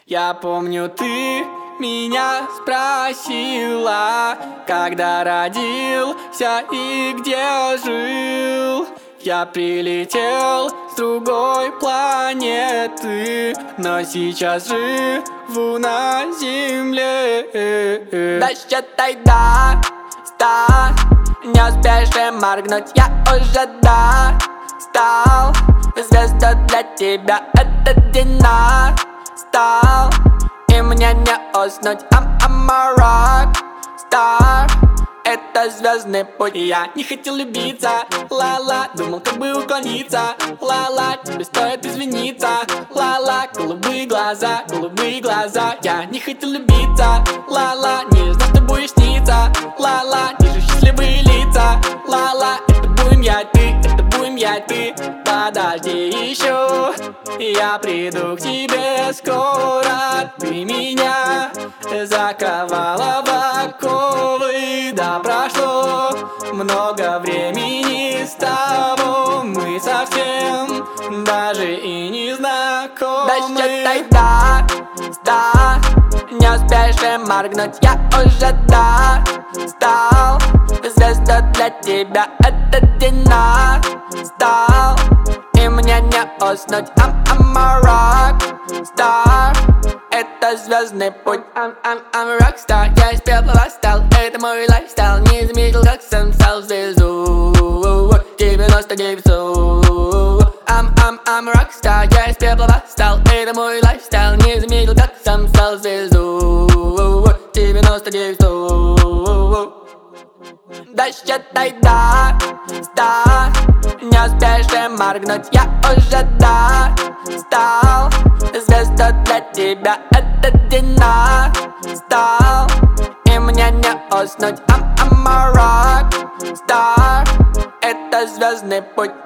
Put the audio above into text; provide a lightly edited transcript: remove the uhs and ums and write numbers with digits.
Я помню, ты меня спросила, когда родился и где жил. Я прилетел с другой планеты, но сейчас живу на земле. Да считай до 100, не успеешь моргнуть, я уже достал. Звезда для тебя этот день настал, и мне не уснуть. I'm a rock star, это звездный путь. Я не хотел любиться, ла-ла, думал, как бы уклониться. Ла-ла, тебе стоит извиниться. Ла-ла, голубые глаза, голубые глаза. Я не хотел любиться, ла-ла, не знал, что будешь сниться. Ла-ла, вижу счастливые лица. Ла-ла, это будем я и ты, это будем я и ты. Подожди еще, я приду к тебе скоро. Ты меня заковала в оковы. Да прошло много времени с тобой, мы совсем даже и не знакомы. Да считай до 100, не успеешь моргнуть, я уже достал. Звезда для тебя этот день настал, и мне не уснуть. I'm a rock star, это звездный путь. I'm a rockstar, я из пепла восстал. Это мой лайфстайл, не заметил, как сам стал звезду. 99 I'm a rockstar, я из пепла восстал. Это мой лайфстайл, не заметил, как сам стал звезду. 99 Да считай до 100, не успеешь моргнуть, я уже достал. Звезда для тебя этот день настал, и мне не уснуть. I'm a rock star, это звездный путь.